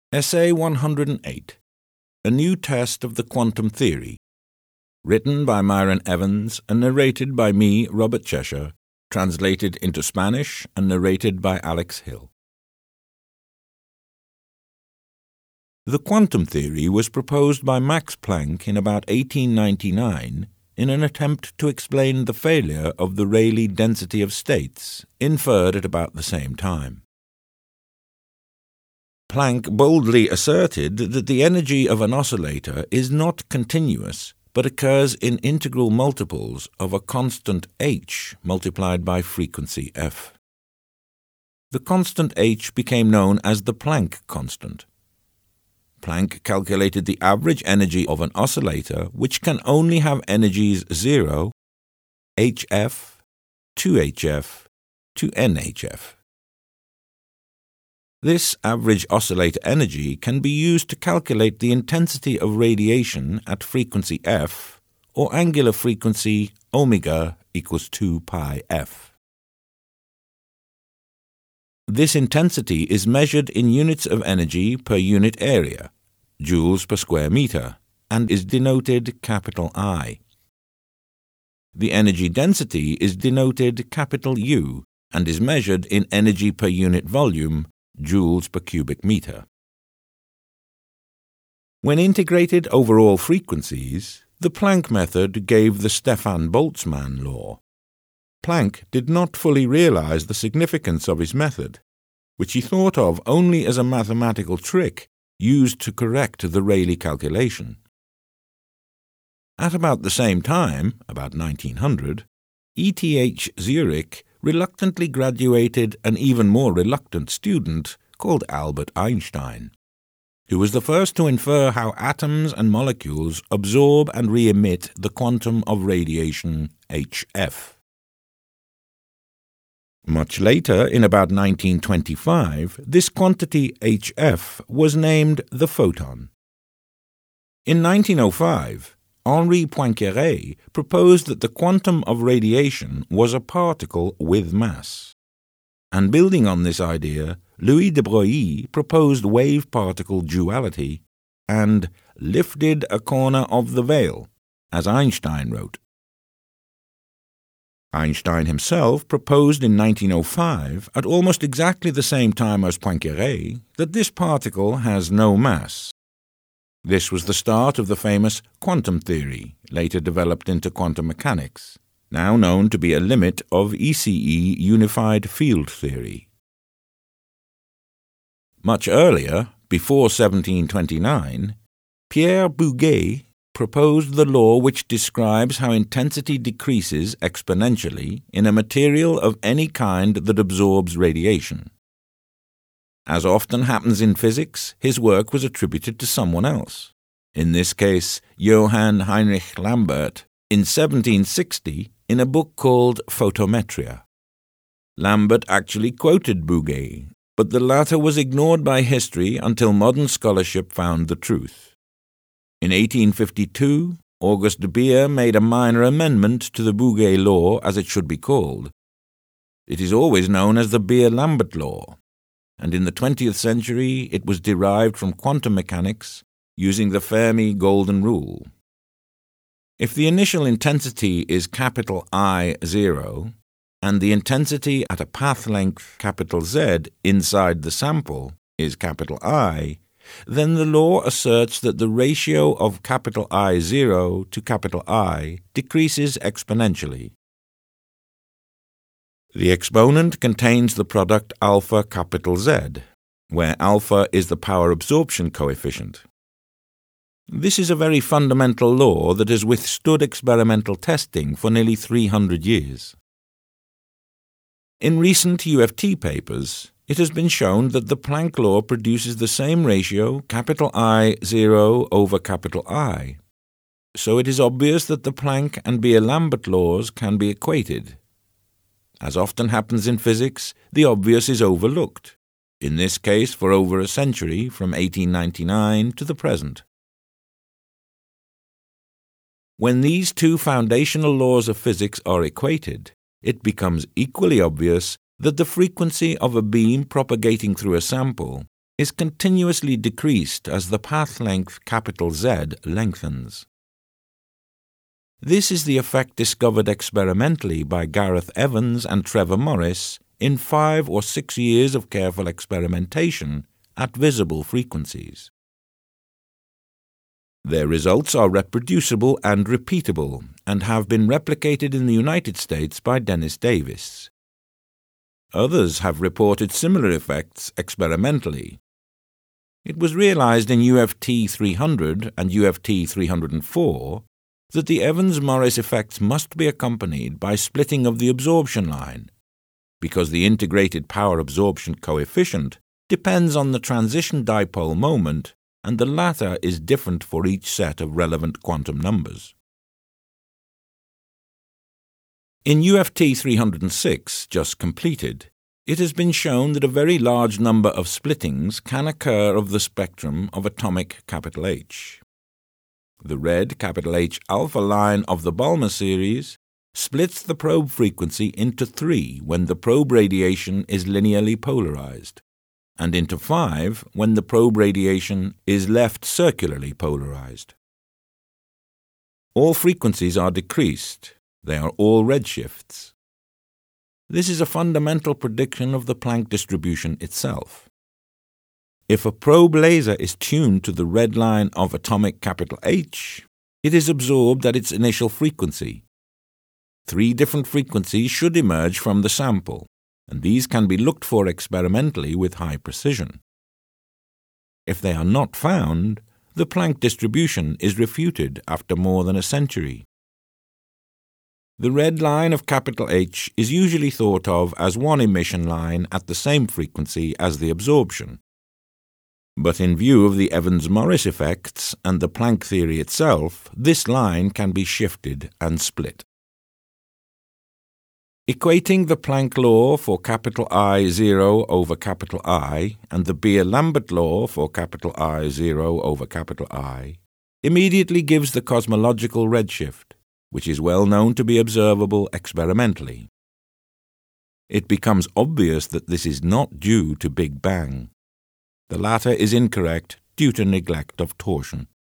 Essay 108, A New Test of the Quantum Theory, written by Myron Evans and narrated by me, Robert Cheshire, translated into Spanish and narrated by Alex Hill. The quantum theory was proposed by Max Planck in about 1899 in an attempt to explain the failure of the Rayleigh density of states, inferred at about the same time. Planck boldly asserted that the energy of an oscillator is not continuous, but occurs in integral multiples of a constant h multiplied by frequency f. The constant h became known as the Planck constant. Planck calculated the average energy of an oscillator which can only have energies 0, hf, 2hf, to nhf. This average oscillator energy can be used to calculate the intensity of radiation at frequency f, or angular frequency omega equals 2 pi f. This intensity is measured in units of energy per unit area, joules per square meter, and is denoted capital I. The energy density is denoted capital U and is measured in energy per unit volume, joules per cubic meter. When integrated over all frequencies, the Planck method gave the Stefan-Boltzmann law. Planck did not fully realize the significance of his method, which he thought of only as a mathematical trick used to correct the Rayleigh calculation. At about the same time, about 1900, E.T.H. Zurich reluctantly graduated an even more reluctant student called Albert Einstein, who was the first to infer how atoms and molecules absorb and re-emit the quantum of radiation hf. Much later, in about 1925, this quantity hf was named the photon. In 1905, Henri Poincaré proposed that the quantum of radiation was a particle with mass. And building on this idea, Louis de Broglie proposed wave-particle duality and lifted a corner of the veil, as Einstein wrote. Einstein himself proposed in 1905, at almost exactly the same time as Poincaré, that this particle has no mass. This was the start of the famous quantum theory, later developed into quantum mechanics, now known to be a limit of ECE unified field theory. Much earlier, before 1729, Pierre Bouguer proposed the law which describes how intensity decreases exponentially in a material of any kind that absorbs radiation. As often happens in physics, his work was attributed to someone else, in this case Johann Heinrich Lambert, in 1760 in a book called Photometria. Lambert actually quoted Bouguer, but the latter was ignored by history until modern scholarship found the truth. In 1852, Auguste de Beer made a minor amendment to the Bouguer law as it should be called. It is always known as the Beer-Lambert law, and in the 20th century it was derived from quantum mechanics using the Fermi golden rule. If the initial intensity is capital I0, and the intensity at a path length capital Z inside the sample is capital I, then the law asserts that the ratio of capital I0 to capital I decreases exponentially. The exponent contains the product alpha capital Z, where alpha is the power absorption coefficient. This is a very fundamental law that has withstood experimental testing for nearly 300 years. In recent UFT papers, it has been shown that the Planck law produces the same ratio capital I0 over capital I. So it is obvious that the Planck and Beer-Lambert laws can be equated. As often happens in physics, the obvious is overlooked, in this case for over a century, from 1899 to the present. When these two foundational laws of physics are equated, it becomes equally obvious that the frequency of a beam propagating through a sample is continuously decreased as the path length Z lengthens. This is the effect discovered experimentally by Gareth Evans and Trevor Morris in 5 or 6 years of careful experimentation at visible frequencies. Their results are reproducible and repeatable and have been replicated in the United States by Dennis Davis. Others have reported similar effects experimentally. It was realized in UFT 300 and UFT 304 that the Evans-Morris effects must be accompanied by splitting of the absorption line, because the integrated power absorption coefficient depends on the transition dipole moment, and the latter is different for each set of relevant quantum numbers. In UFT 306, just completed, it has been shown that a very large number of splittings can occur of the spectrum of atomic H. The red H alpha line of the Balmer series splits the probe frequency into 3 when the probe radiation is linearly polarized, and into 5 when the probe radiation is left circularly polarized. All frequencies are decreased. They are all redshifts. This is a fundamental prediction of the Planck distribution itself. If a probe laser is tuned to the red line of atomic H, it is absorbed at its initial frequency. 3 different frequencies should emerge from the sample, and these can be looked for experimentally with high precision. If they are not found, the Planck distribution is refuted after more than a century. The red line of H is usually thought of as one emission line at the same frequency as the absorption. But in view of the Evans-Morris effects and the Planck theory itself, this line can be shifted and split. Equating the Planck law for I0 over I and the Beer-Lambert law for I0 over I immediately gives the cosmological redshift, which is well known to be observable experimentally. It becomes obvious that this is not due to Big Bang. The latter is incorrect due to neglect of torsion.